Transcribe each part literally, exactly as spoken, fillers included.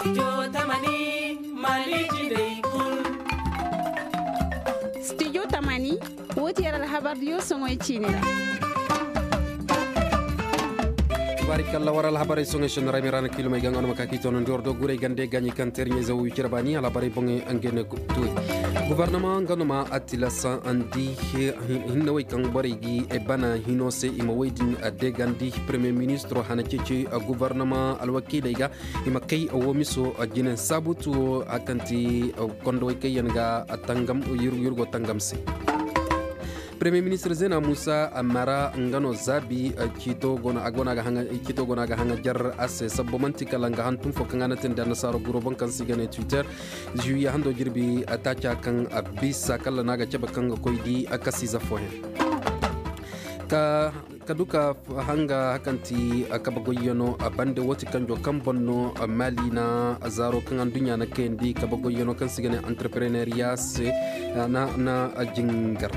Studio Tamani Maliki Day Kul. Studio Tamani woti yara habar yo songo chinira. Barikalla waral habari songe shon rami rana kilo mai gangan makaki tonon dordo gure gande ganyi kan ternya zawu kirabani ala bari bonge angene tuwe gouvernement ganoma atila san andi hinna way kan bari gi e bana hinose ima waydin ade gandi premier ministre hana cece gouvernement alwakile ga ima kay o miso ginen sabutu akanti kondo kay yanga atangam yurgo yurgo tangamse Premier Ministre Zena Musa Amara ngano zabi kito gona agona ga hanga kito gona ga hanga jar ase sabbo mantika langa hantum fo kangana tenda nasaro guro bankan sigane Twitter juya hando jirbi atacha kan abisa kala naga chaba kan koydi akasi za fohe ka kaduka hanga hakanti akabagoyono abande woti kanjo kambonno mali na azaro kan dunya na kendi kabagoyono kan sigane entrepreneuria se na na jingar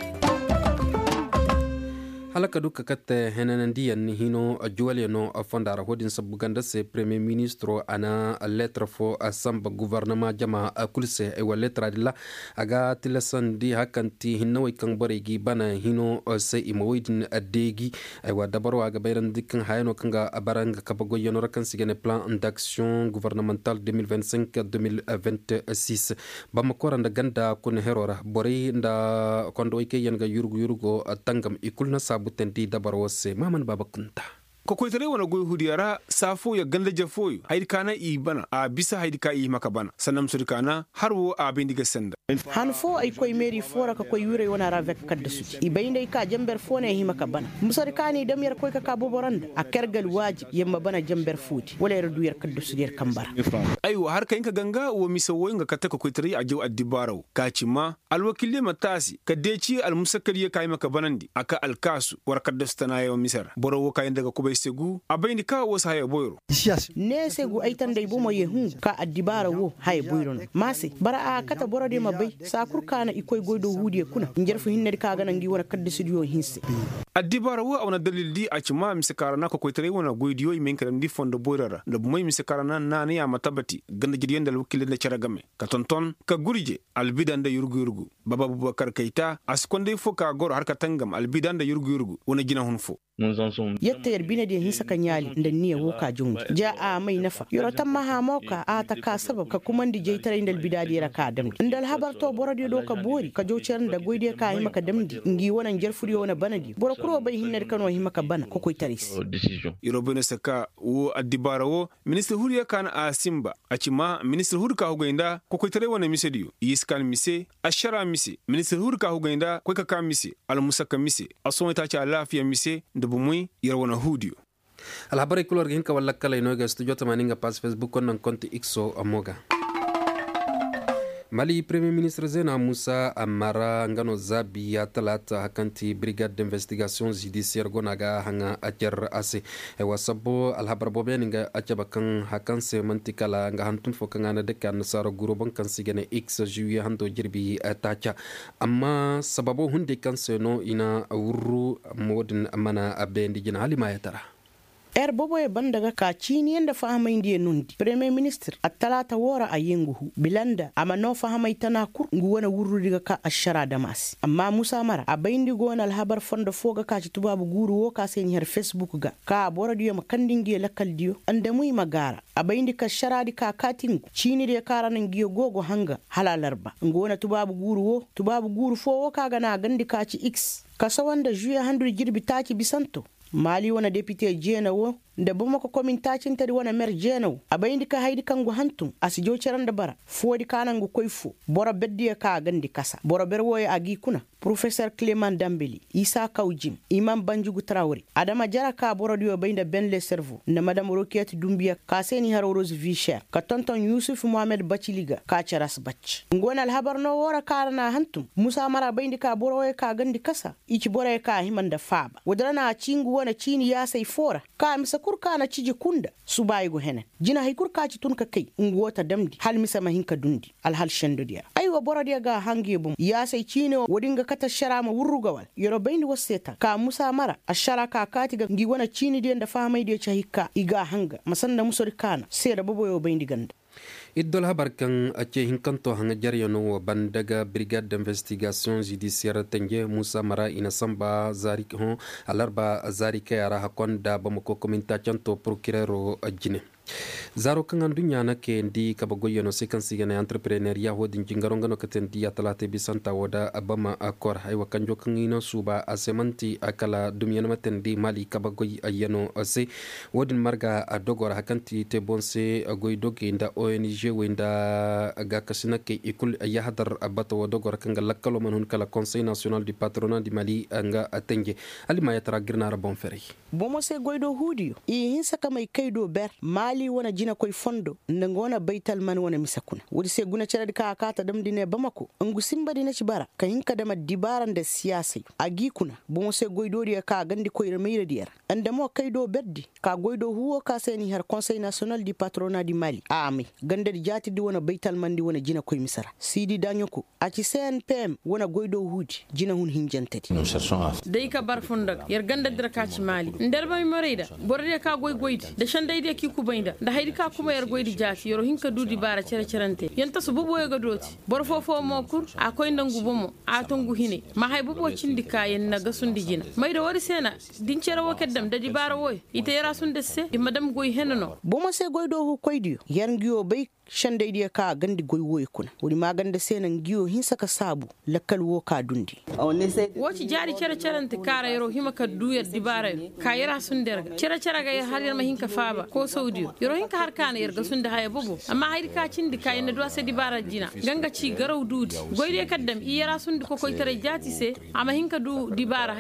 halaka duka katte henanandiyan hino juwaleno fondara hodin sabuganda se premier ministre ana lettre fo asamba gouvernement jama kulse e wa lettre dilla aga tilasandi hakanti hinno kan baregi bana hino se imoidin adegi e wa dabaro aga bayran dikkan hayno kanga abaranga kabago yono rakan sigene plan d'action gouvernemental deux mille vingt-cinq deux mille vingt-six bamakora nda ganda kun herora bori nda kondo ike yanga yurgu yurgo tangam ikulna butendi dabar wose maman baba kunta ko koytere wona goy hudiyara safo ya ganda jafoyu haydi kana i bana a bisa haydi ka i maka bana sanam suri kana harwo a bendiga senda han fo ay koy meri fora ka koy yure wona ra vek kadda suci i bayinde ka jamber fo ne hi maka bana musari kani dam yer koy ka ka boboranda a kergal wajib yemma bana jamber futi wala yer du yer kadda suci yer kambara aywa har kayin ka ganga wo misawo nga katta ko koytere a jaw addibaraw kacima alwakille matasi ka deci al musakkali kay maka banandi aka alkasu war kadda stana yo misara boro wo kayin daga ko segu abayni ka wo saye boyro ne segu ay tan day bumo ye hun ka addibara wo hay boyron masi bara a kata borode mabay sakur kana ikoy goydo huudi kuna njerfu hinne ka gana ngi wona kadde studio hinse addibara wo awna dalil di a cima misakarana ko koytere wona goydiyo men kan di fondo boyrara do moy misakarana nani ya matabati ganda jidi yendal wakile ne caragame ka tonton ka gurije albidanda yurgu yurgu baba Boubacar Keita askonde fo ka gor har ka tangam albidanda yurgu yurgu wona gina hun fo yetta yer bine de hinsa ka nyali nda niya wo ka jungi ja a mai nafa yoro tamma ha moka a ta ka sabab ka kumandi jeytare ndal bidadi ra ka damdi ndal habar to borodi do ka bori ka jocer nda goyde ka hima ka damdi ngi wona jerfuri wona banadi boro kuro bay hinner kano hima ka bana ko koy taris yoro bene saka wo addibara wo ministre huriya kana a simba acima ministre hurka hogoinda ko koy tare wona misediyo yiskan mise ashara mise ministre hurka hogoinda ko ka ka mise al musaka mise asonta ta cha lafiya mise bumui yarwana hudio alhabari kulor hinka wala kala inoga studio tamaninga pas Facebook konan konti xo amoga Mali Premier Ministre Zena Musa Amara ngano zabi ya talata hakanti brigade d'investigation judiciaire gonaga hanga ajar ase e wasabo alhabar bobeninga ajabakan hakanse mantikala nga hantun fokanga de kan saro guro bankan sigene x juillet hando jirbi tacha amma sababo hunde kanse no ina wurru modin amana abendi jina halima ya tara er bobo e bandaga ka chini yanda fahamay ndiye nundi premier ministre atalata wora a yenguhu bilanda ama no fahamay tana kur ngu wona wurrudiga ka ashara damas amma Musa Mara abayndi gonal habar fondo foga ka ci tubabu guru wo ka sen her Facebook ga ka borodiyo makandingi lakal diyo andamuy magara abayndi ka sharadi ka katin chini de karanan giyo gogo hanga halalarba ngu wona tubabu guru wo tubabu guru fo wo ka gana gandi ka ci x kasa wanda juya handu jirbi taki bisanto Mali wana député jena wo da buma ko komin tacin tari wana mer jena abayndi ka haydi kango hantum asijo ceranda bara fodi kanango koyfu bora beddi ka gandi kasa bora berwoye agi kuna professeur Clément Dambeli Isa Kawjim Imam Banjugu Traoré Adama Jara ka bora dio baynda ben le cerveau na madame Rokiet Doumbia ka seni haro Rose Vicher ka tonton Youssouf Mohamed Bachiliga ka charas bach ngona al habar no wora karana hantum Musa Mara bayndi ka boroye ka gandi kasa ichi bora ka himanda faba wadrana cingu wana chini ya sai fora ka misa kurka na ciji kunda su bayi go henen jina hay kurka ci tun ka kai ngota damdi hal misa mahinka dundi al hal shendo dia aywa borodiya ga hangi bum ya sai cine wodinga kata sharama wurrugawal yoro bayndi waseta ka Musa Mara ashara ka kati ga ngi wana cini dia da famai dia chahika iga hanga masanda musori kana sai da bobo yo bayndi ganda iddol habar kan ace hinkanto hanga jaryano bandaga brigade d'investigation judiciaire tenge Musa Mara ina samba zari hon alarba zari kayara hakonda bamako kominta chanto procureur ajine zaro kan dunya na ke ndi kabagoyeno sekansi gana entrepreneur ya hodin jingaronga no katendi ya talate bisanta wada abama akor haywa kanjo kan ina suba asemanti akala dumyana matendi mali kabagoy ayano ase wodin marga adogor hakanti te bonse agoy dogi nda O N G wenda aga kasina ke ikul ya hadar abato wadogor kan galakalo manun kala conseil national du patronat du Mali anga atenge alima ya taragirna rabon feri bomo se goydo hudio i hinsa kama kaydo ber mali wana jina koy fondo ndangona baital man wana misakuna wodi se guna ceradi ka kata dam dine bamako angu simba dina cibara ka hinka dama dibaran da siyasa agi kuna bomo se goydo dia ka gandi koy remire diar andamo kaydo beddi ka goydo huwo ka seni har conseil national du patronat du Mali ami ganda di jati di wana baital man di wana jina koy misara sidi danyoko aci C N P M wana goydo hudi jina hun hinjantati dai ka bar fundag yar ganda dira ka ci Mali ndarba mi marida borde ka goy goydi da shandai da ki ku bainda da haydi ka kuma yar goydi jati yoro hinka dudi bara cere cerante yanta su bubo ya gadoti bor fofo mo kur akoy ndangu bomo atongu hine ma hay bubo cindi kayen na gasundi jina mai da wari sena din cere wokeddam da di bara woy ite yara sun desse di madam goy henno bomo se goydo hu koydiyo yar ngiyo bay shandai dia ka gandi goy woy kuna wuri maganda sena ngiyo hinsa ka sabu lakkal wo ka dundi woci jari cere cerante kara yoro hima ka duyar di bara ka yara sun derga cere cere ga har yar mahinka faba ko saudiyo yoro hinka har kana yar ga sun da haya bubu amma hayri ka cindi ka yanda do di bara jina ganga ci garaw dudi goyde kaddam i yara sun ko koy tare jati se amma hinka du di bara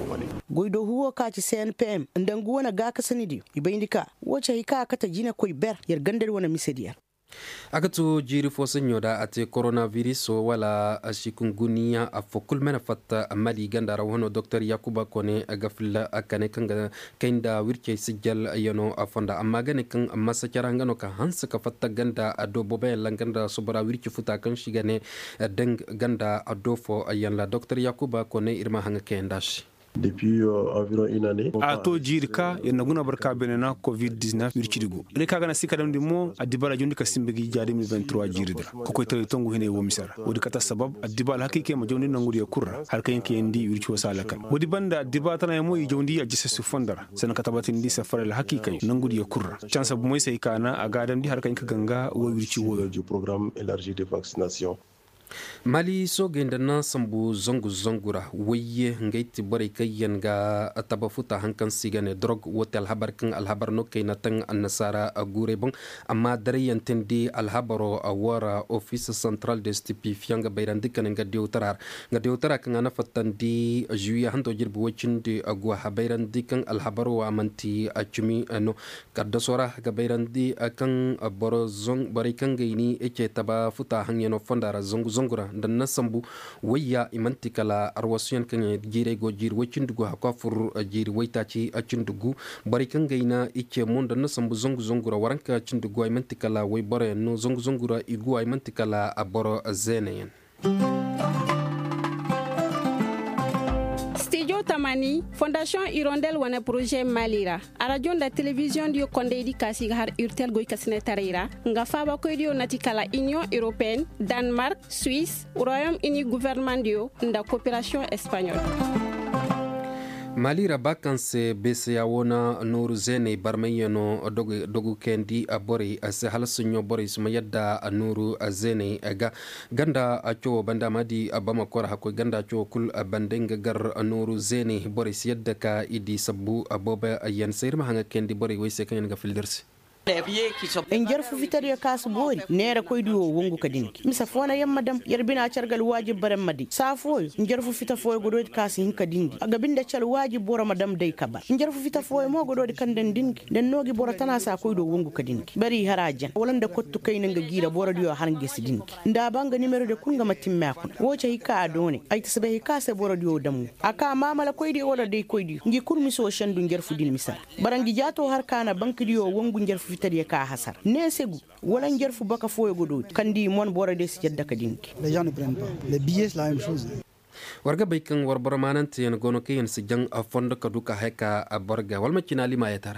goydo huwo ka ci C N P M ndangu wana ga ka sanidi ibayindika woce hika kata jina koy ber yar gandar wana misediya agatu jiri fo senyoda ate coronavirus wala chikungunya afokul mena fatta amali gandara wono Dr Yakuba Kone agafilla akane kanga kenda wirke sijal yano afonda amma gane kan amma sakara ngano ka hansa ka fatta ganda ado bobe langanda sobara wirke futa kan shigane deng ganda ado fo ayanla Dr Yakuba Kone irma hanga kendash depuis euh, environ une année. Ato jirka yana guna barka benena covid dix-neuf wirkidigo. Ne kaga na sikadam dimo adibala jondi ka simbegi jari mi vingt-trois jiridra. Ko koy tare tongu hene wo misara. Wodi kata sabab adibala hakike ma jondi nangudi ya kurra har kayen ke ndi wirki wasala kan. Wodi banda adibala tana mo jondi ya jisse su fondara. Sana katabatin di safara la hakika nangudi ya kurra. Chance bu moy sai kana agadam di har kayen ka ganga wo wirki wo du programme élargi de vaccination. Mali so gendana sambu zongu zongura weye ngaiti bore kayen ga atabafuta hankan sigane drog wotel habar kan alhabar no kayna tan annasara agure bon amma dare yantendi alhabaro awara office central de stupéfiant bayrandi kan nga deutarar nga deutara kan ana fatandi juya hanto jirbu wachindi agwa habayrandi kan alhabaro amanti achumi no kadasora ga bayrandi kan boro zong bore kan gaini ece taba futa hanyano fondara zongu zongura dan nasambu waya imantikala arwasiyan kan jire go jir wacindugo hakafur jir waitaci acindugo bari kan gaina ike mon dan nasambu zongu zongura waranka cindugo imantikala way bare no zongu zongura igu imantikala aboro zeneyen Tamani Fondation Hirondelle wana projet Malira arajon da télévision dio konde di kasi har urtel goy kasine tarira nga faba ko dio natikala Union Européenne Danemark Suisse Royaume-Uni gouvernement dio nda coopération espagnole Malira bakanse bese awona nuru zene barmayeno dogu dogu kendi abori ase halasunyo bori suma yadda nuru zene aga ganda acho banda madi abama kora hako ganda acho kul bandenga gar nuru zene bori yadda ka idi sabu aboba ayan sayirma hanga kendi bori wese kan ga fildersi en jarfu fitar ya kasu bori nera koy diwo wongu kadinki misa fona yamma dam yarbina chargal wajib baram madi safoy en jarfu fita foy godo kasi hin kadindi aga binda chal wajib bora madam dai kabar en jarfu fita foy mo godo kanden dinki den nogi bora tana sa koy do wongu kadinki bari harajan walanda kottu kayna nga gira bora diwo han gesi dinki nda banga numero de kunga matimma kun woce hika adone ay tasbe hika se bora diwo damu aka mamala koy di wala dai koy di ngi kurmi so shandu jarfu dil misal barangi jato har kana banki diwo wongu jarfu fitar ka hasar ne segu wala ngerfu baka foyo godo kandi mon bora des jadda kadinki les gens ne prennent pas les billets la même chose warga baykan war baramanante en gono kayen si jang a fondo kaduka heka a borga walma cinali ma yatara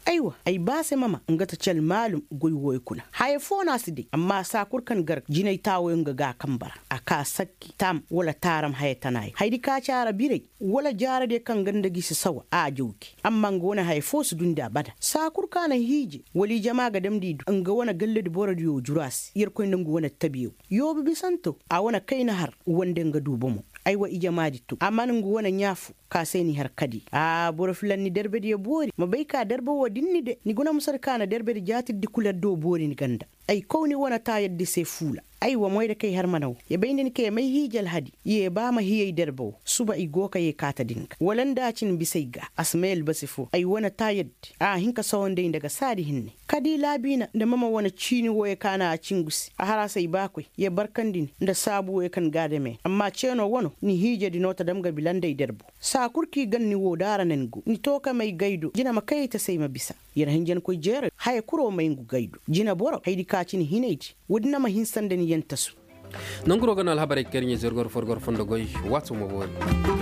aiwa ai ba sai mama ngata chal malum goy woy kuna haye fona sidi amma sakur kan gar jinai tawo nga ga kambara aka sakki tam wala taram haye tanai haydi ka cara bire wala jara de kan ganda gisi sawa a jawki amma ngona haye fosu dunda bada sakur kana hiji wali jama ga damdi nga wana galle de bora diyo juras yer koy ndangu wana tabiyo yobe bisanto a wana kaina har wande nga dubomo aiwa ija maditu amma ngu wana nyafu ka sai ni har kadi a bora filan ni derbe de bori mabai ka derbe wodinni de ni gona musar kana derbe de jati di kula do bori ni ganda ai kawni wana ta yaddi sai fula ai wa moy da kai har manau ya bayni ni kai mai hijal hadi ye ba ma hiyai derbo suba i goka ye kata dinka walan dacin bisai ga asmail basifo ai wana ta yaddi a hinka sawon dai daga sadi hinne kadi labina da mama wana cini woye kana a cingusi a hara sai bakwai ya barkandin da sabu ya kan gade me amma ceno wano ni hije di nota damga bilandai derbo sa kurki ganni wo dara nengu ni toka mai gaido jina makai ta sai mabisa yana hinjan ko jere haye kuro mai ngu gaido jina boro haidi kacini hineji wudina ma hinsan da ni yantasu nanguro ganal habare kernye zergor forgor fondo goy watu mo woni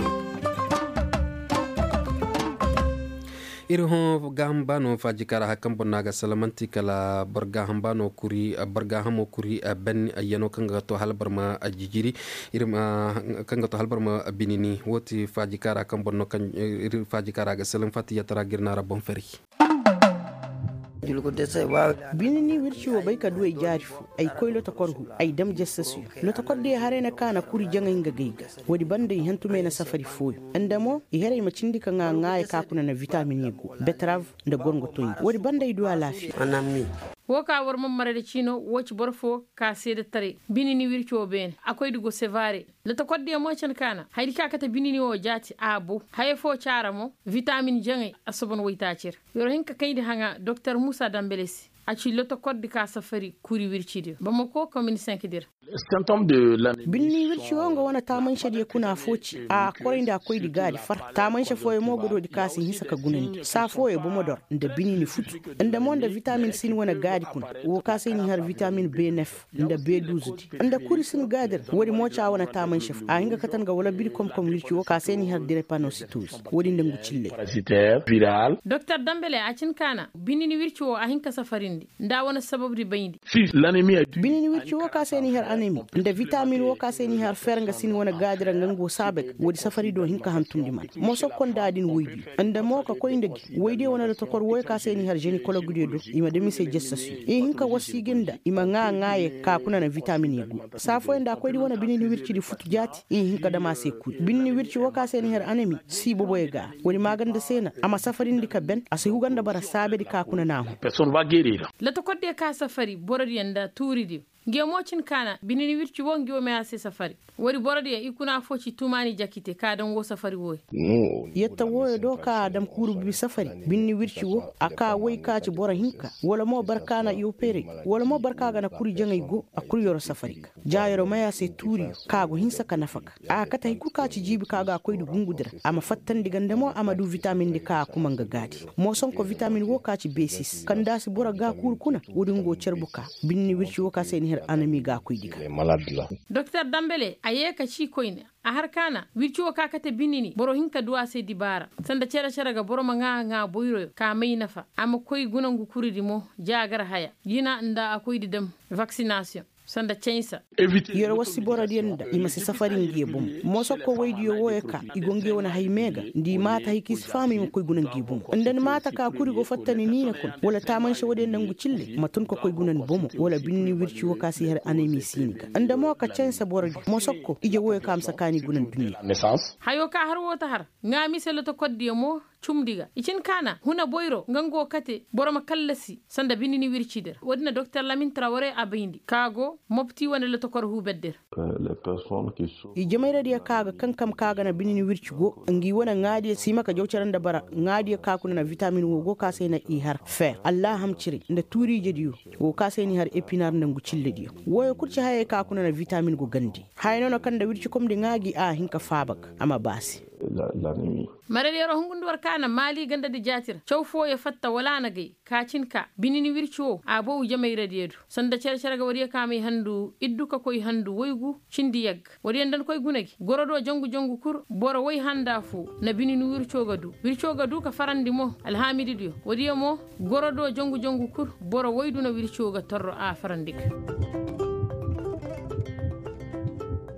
irho gambano fajikara hakam bonaga salamanti kala barga hambano kuri barga hamo kuri ben yano kanga to halbarma ajijiri irma kanga to halbarma binini woti fajikara kam bonno kan fajikara ga salam fatiya tara girnara bon feri bini ni wirci wa bai ka duwai jarifu ai koi lota korhu ai dam jassasu lota kodde hare na kana kuri janga inga gaiga wadi banda i hantu me na safari foyo andamo i hare macindi ka nga nga ka kuna na vitamin yego betrav da gongo toyi wadi banda i duwa lafi anami woka war mam mare chino woch borfo ka sede tare binini wircho ben akoy dugo sevare le to kodde mo chan kana haydi ka kata binini o jati abu haye fo charamo vitamin jangai asobon waytacir yoro hinka kaydi hanga docteur Moussa Dambelesi aci le to kodde ka safari kuri wirchide bamako commune cinq dir symptôme de la binni wirci wonga wana taman shade kuna foci a korinda akoy di gadi far taman sha foye mo godo di kasi hisa ka gunandi sa foye bo modor nda binini futu nda monda vitamin sin wana gadi kun wo kasi ni har vitamin B neuf nda B douze nda kuri sin gadir wodi mo cha wana taman sha a hinga katan ga wala bir kom kom wirci wo kasi ni har drepanocytose wodi ndangu chille parasitaire viral docteur Dambele acin kana binini wirci wo a hinka safarindi nda wana sababu di bayindi si l'anémie binini wirci wo kasi ni har anemi nda vitamin wo ka seni har ferga sin wona gadira ngango sabek wodi safari do hinka hantundi man mo sokkon dadin woydi anda mo ka koy ndegi woydi wona to kor woy ka seni har gynécologue do ima demi se jessasu e hinka wasigenda ima nga ngaaye ka kuna na vitamin yego safo enda koy di wona binini wirci di futu jati e hinka dama se ku binini wirci wo ka seni har anemi si bobo ega woni maganda sena ama safari ndika ben ase huganda bara sabe di ka kuna na personne va guérir la to kodde ka safari borodi yanda turidi gemocin kana binini wirci wongi o me ase safari wori borodi e ikuna foci tumani jakite ka dan wo safari woy yetta woy do ka dam kuru bi safari binni wirci wo aka woy ka ci bora hinka wala mo barkana yo pere wala mo barka ga na kuri jangay go akuri yoro safari jaayoro maya se turi ka go hinsa kana faka a kata hiku ka ci jibi ka ga koy du gungudira ama fattan digande mo amadu vitamin di ka kuma nga gadi mo son ko vitamin wo ka ci B six kan dasi bora ga kuru kuna wodin go cerbuka binni wirci wo ka se ni anami ga kuy diga docteur Dambele aye ka ci koyne a har kana wircio ka kate binini boro hinka duwa se dibara sanda cera cera ga boro manga nga boyro ka mai nafa ama koy gunangu kuridi mo jagar haya yina nda akoy didem vaccination sanda censa yoro wasi bora dienda ima se safari ngie bum moso ko waydi yo woyeka igonge wona hay mega ndi mata hay kis fami mo koy gunan gi bum ndan mata ka kuri go fattani ni na kun wala taman sha wode nangu cille matun ko koy gunan bum wala binni wirci wo kasi har anemi sinika anda mo ka censa bora moso ko ije woyeka am sakani gunan dunya naissance hayo ka har wota har ngami se loto koddi mo cumdiga icin kana huna boyro ngango kate boroma kallasi sanda binini wircider wadina docteur Lamine Traoré abayndi kago mopti wona le to kor hu bedder les personnes qui sont i jamaira dia kaga kankam kaga na binini wircigo ngi wona ngadi sima ka jawcaran da bara ngadi ka kuna na vitamin wo go ka sai na i har fer Allah ham ciri nda turi jediyo wo ka sai ni har epinar nangu cille diyo woyo kurci haye ka kuna na vitamin go gandi hayno no kan da wirci kom de ngagi a hinka fabak ama basi l'anémie. marere ro hungundu war kana mali ganda di jatir chawfo ya fatta wala na gai kacinka binini wircho abo jamai radiedu sanda cere cere ga wariya kame handu idduka koy handu woygu cindi yag wariya dan koy gunagi gorodo jongu jongu kur boro way handa fu na binini wircho gadu wircho gadu ka farandi mo alhamidi dio wariya mo gorodo jongu jongu kur boro waydu na wircho ga torro a farandik